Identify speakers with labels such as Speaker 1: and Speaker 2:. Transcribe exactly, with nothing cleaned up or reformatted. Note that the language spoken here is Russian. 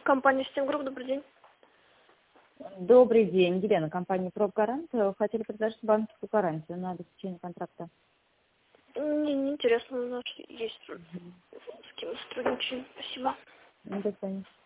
Speaker 1: Компания «Систем Групп», добрый день.
Speaker 2: Добрый день, Елена, компания «Пробгарант». Хотели предложить банковскую гарантию на обеспечение контракта.
Speaker 1: Не, не интересно, у нас есть с кем сотрудничаем. Спасибо.
Speaker 2: До свидания.